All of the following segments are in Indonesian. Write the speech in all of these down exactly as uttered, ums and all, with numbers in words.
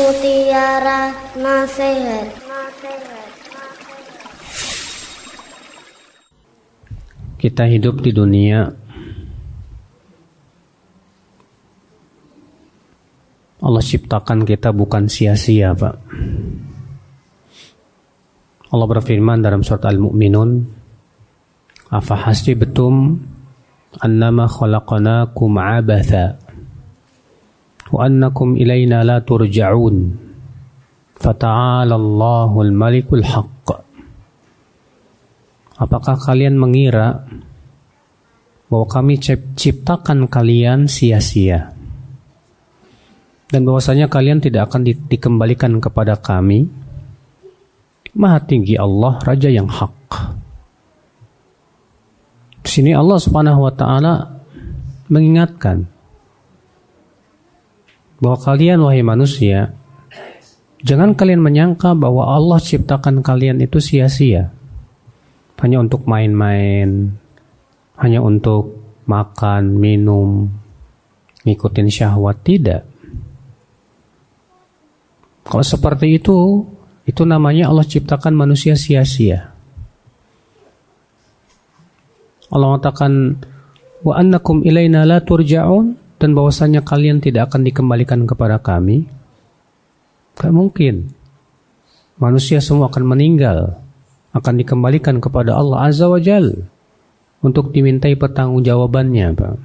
mutiara nasihat. Kita hidup di dunia, Allah ciptakan kita bukan sia-sia, Pak. Allah berfirman dalam surat Al-Mu'minun, "Afahasibtum annama khalaqnakum 'abatha wa annakum ilaina la turja'un. Fata'ala Allahul Malikul Haqq." Apakah kalian mengira bahwa kami ciptakan kalian sia-sia dan bahwasanya kalian tidak akan di- dikembalikan kepada kami? Maha tinggi Allah, Raja yang hak. Di sini Allah Subhanahu wa taala mengingatkan bahwa kalian, wahai manusia, jangan kalian menyangka bahwa Allah ciptakan kalian itu sia-sia, hanya untuk main-main, hanya untuk makan, minum, ngikutin syahwat. Tidak. Kalau seperti itu, itu namanya Allah ciptakan manusia sia-sia. Allah mengatakan, wa annakum ilaina la turja'un, dan bahwasanya kalian tidak akan dikembalikan kepada kami. Gak mungkin. Manusia semua akan meninggal, akan dikembalikan kepada Allah Azza wa Jal untuk dimintai pertanggungjawabannya, Pak.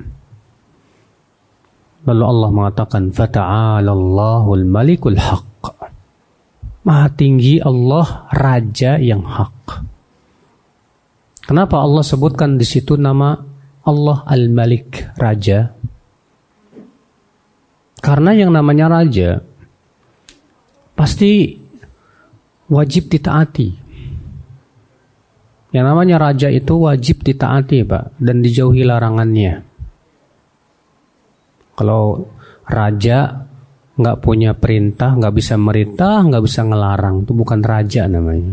Lalu Allah mengatakan, "Fata'ala Allahul Malikul Haqq." Maha tinggi Allah, Raja yang hak. Kenapa Allah sebutkan di situ nama Allah Al-Malik, Raja? Karena yang namanya raja pasti wajib ditaati. Yang namanya raja itu wajib ditaati, Pak, dan dijauhi larangannya. Kalau raja nggak punya perintah, nggak bisa merintah, nggak bisa ngelarang, itu bukan raja namanya.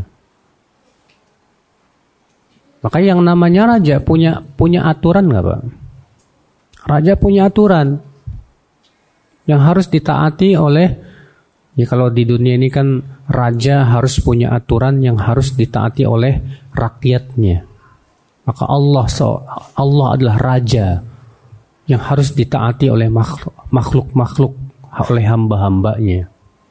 Maka yang namanya raja punya punya aturan nggak, Pak? Raja punya aturan yang harus ditaati oleh, ya kalau di dunia ini kan raja harus punya aturan yang harus ditaati oleh rakyatnya. Maka Allah Allah adalah raja yang harus ditaati oleh makhluk-makhluk, oleh hamba-hambanya.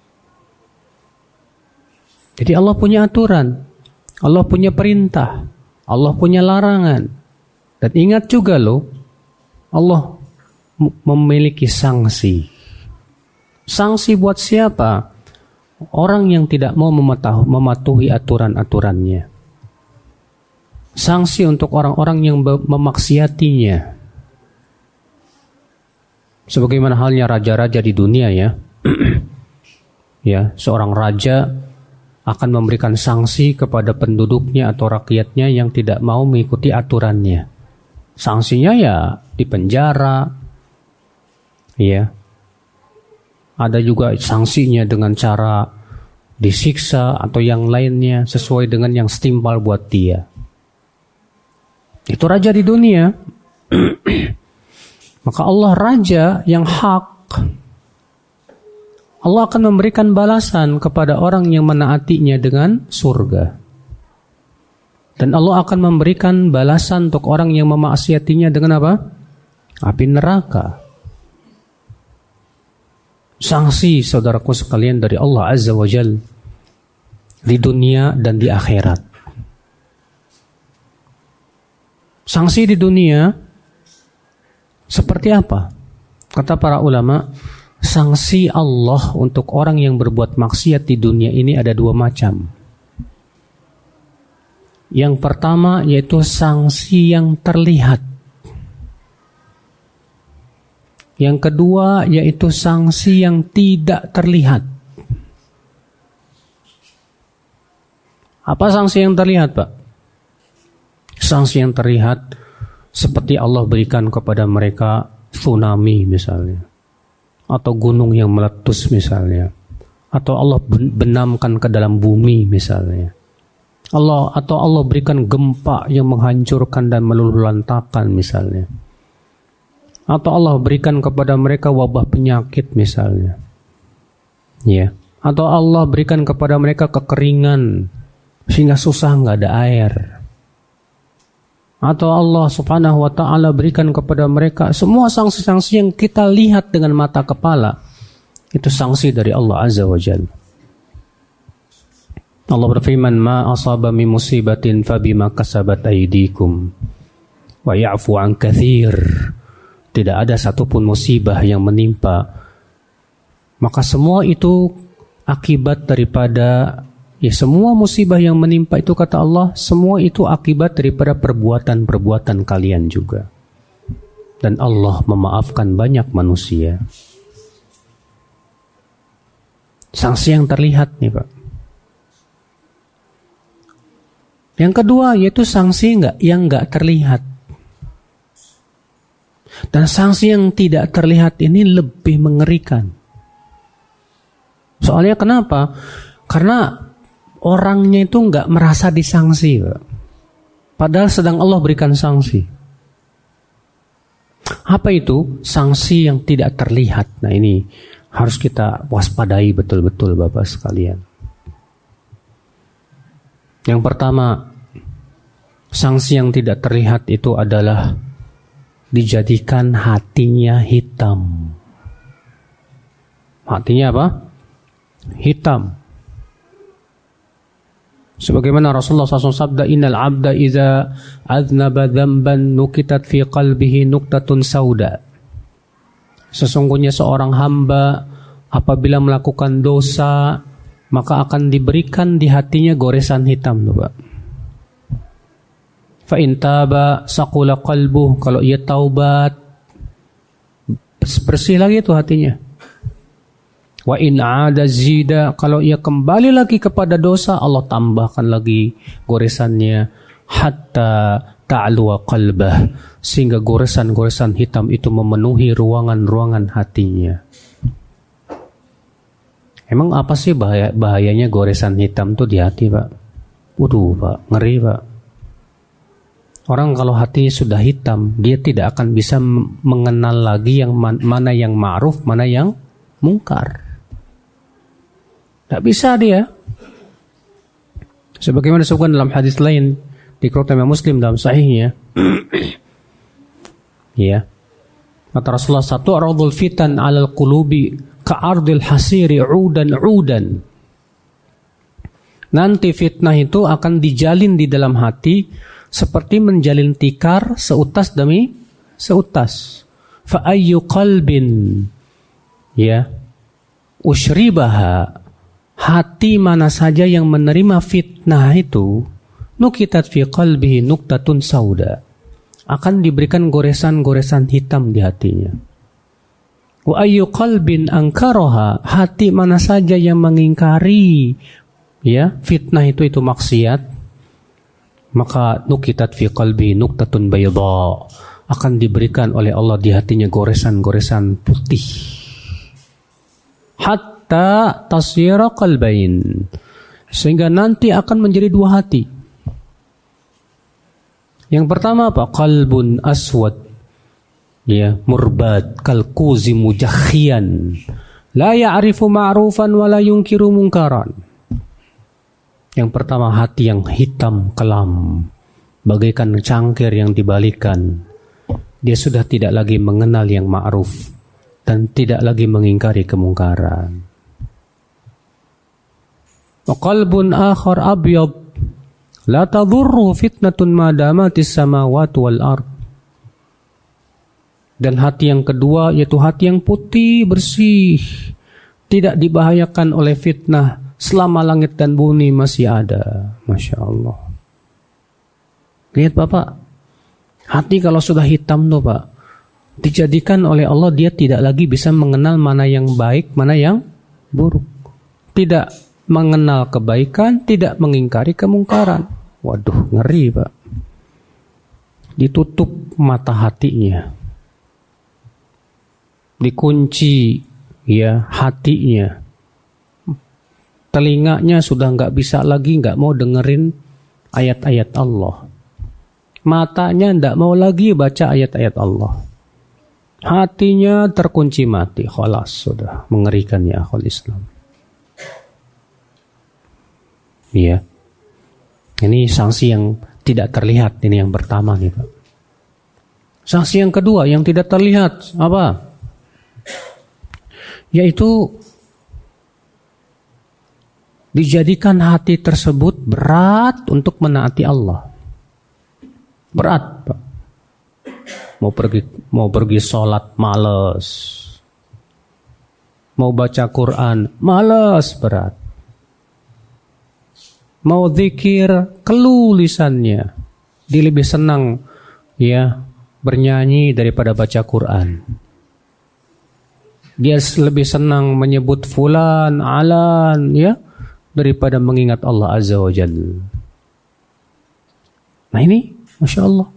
Jadi Allah punya aturan, Allah punya perintah, Allah punya larangan. Dan ingat juga loh, Allah memiliki sanksi. Sanksi buat siapa? Orang yang tidak mau mematuhi aturan-aturannya. Sanksi untuk orang-orang yang memaksiatinya. Sebagaimana halnya raja-raja di dunia, ya. Ya, seorang raja akan memberikan sanksi kepada penduduknya atau rakyatnya yang tidak mau mengikuti aturannya. Sanksinya ya dipenjara. Ya. Ada juga sanksinya dengan cara disiksa atau yang lainnya sesuai dengan yang setimpal buat dia. Itu raja di dunia. Maka Allah raja yang hak. Allah akan memberikan balasan kepada orang yang menaatinya dengan surga. Dan Allah akan memberikan balasan untuk orang yang memaksiatinya dengan apa? Api neraka. Sanksi, saudaraku sekalian, dari Allah Azza wa Jal di dunia dan di akhirat. Sanksi di dunia seperti apa? Kata para ulama, sanksi Allah untuk orang yang berbuat maksiat di dunia ini ada dua macam. Yang pertama yaitu sanksi yang terlihat. Yang kedua yaitu sanksi yang tidak terlihat. Apa sanksi yang terlihat, Pak? Sanksi yang terlihat seperti Allah berikan kepada mereka tsunami misalnya, atau gunung yang meletus misalnya, atau Allah benamkan ke dalam bumi misalnya, Allah atau Allah berikan gempa yang menghancurkan dan meluluhlantakan misalnya, atau Allah berikan kepada mereka wabah penyakit misalnya. Ya, Atau Allah berikan kepada mereka kekeringan sehingga susah nggak ada air. Atau Allah subhanahu wa ta'ala berikan kepada mereka semua sanksi-sanksi yang kita lihat dengan mata kepala. Itu sanksi dari Allah azza wa jalla. Allah berfirman, ma asaba min musibatin fabima kasabat aydikum wa ya'fu an katsir. Tidak ada satupun musibah yang menimpa, maka semua itu akibat daripada, ya semua musibah yang menimpa itu kata Allah, semua itu akibat daripada perbuatan-perbuatan kalian juga. Dan Allah memaafkan banyak manusia. Sanksi yang terlihat nih Pak. Yang kedua yaitu sanksi enggak, yang enggak terlihat. Dan sanksi yang tidak terlihat ini lebih mengerikan. Soalnya kenapa? Karena orangnya itu enggak merasa disangsi, Pak. Padahal sedang Allah berikan sanksi. Apa itu? Sanksi yang tidak terlihat. Nah ini harus kita waspadai betul-betul Bapak sekalian. Yang pertama, sanksi yang tidak terlihat itu adalah dijadikan hatinya hitam. Hatinya apa? Hitam. Sebagaimana Rasulullah shallallahu alaihi wasallam sabda, innal abda iza aznaba dzamban nukitat fi qalbihi nuktatun sauda. Sesungguhnya seorang hamba apabila melakukan dosa, maka akan diberikan di hatinya goresan hitam, Pak. Fa in taba saqula qalbuh, kalau ia taubat bersih lagi itu hatinya. Wa in aada zida, kalau ia kembali lagi kepada dosa, Allah tambahkan lagi goresannya hatta ta'luwa qalbah, sehingga goresan-goresan hitam itu memenuhi ruangan-ruangan hatinya. Emang apa sih bahaya, bahayanya goresan hitam tuh di hati, Pak? Waduh, Pak, ngeri, Pak. Orang kalau hatinya sudah hitam, dia tidak akan bisa mengenal lagi yang man, mana yang ma'ruf, mana yang mungkar. Tak bisa dia. Sebagaimana disebutkan dalam hadis lain dikeluarkan oleh Muslim dalam sahihnya. Ya. Kata Rasulullah, satu aradul fitan 'alal qulubi ka'ardil hasiri 'udan 'udan. Nanti fitnah itu akan dijalin di dalam hati seperti menjalin tikar seutas demi seutas. Fa ayyu qalbin ya usyribaha, hati mana saja yang menerima fitnah itu, nukitat fi qalbihi nuktatun sauda, akan diberikan goresan-goresan hitam di hatinya. Wa ayyu qalbin ankaraha, hati mana saja yang mengingkari ya fitnah itu itu maksiat, maka nukitat fi qalbi nuktatun bayda, akan diberikan oleh Allah di hatinya goresan-goresan putih. Hatta tasyira qalbain, sehingga nanti akan menjadi dua hati. Yang pertama apa? Qalbun aswad ya murbad kalkuzi mujakhian la ya'rifu ma'rufan wa la yunkiru munkaran. Yang pertama hati yang hitam kelam, bagaikan cangkir yang dibalikan. Dia sudah tidak lagi mengenal yang ma'ruf dan tidak lagi mengingkari kemungkaran. Wa qalbun akhar abyad la tadurru fitnatun ma damatis samawati wal ard. Dan hati yang kedua yaitu hati yang putih bersih, tidak dibahayakan oleh fitnah selama langit dan bumi masih ada. Masya Allah. Lihat Bapak, hati kalau sudah hitam tuh Pak, dijadikan oleh Allah dia tidak lagi bisa mengenal mana yang baik, mana yang buruk. Tidak mengenal kebaikan, tidak mengingkari kemungkaran. Waduh, ngeri Pak. Ditutup mata hatinya, dikunci ya hatinya. Telinganya sudah nggak bisa lagi, nggak mau dengerin ayat-ayat Allah. Matanya nggak mau lagi baca ayat-ayat Allah. Hatinya terkunci mati. Khalas, sudah mengerikan ya akhul Islam. Ya. Ini sanksi yang tidak terlihat, ini yang pertama gitu. Sanksi yang kedua yang tidak terlihat apa? Yaitu dijadikan hati tersebut berat untuk menaati Allah. Berat, Pak. Mau pergi mau pergi sholat malas. Mau baca Quran malas, berat. Mau zikir keluh lisannya. Dia lebih senang ya bernyanyi daripada baca Quran. Dia lebih senang menyebut fulan, alan ya daripada mengingat Allah Azza wa Jalla. Nah ini Masya Allah.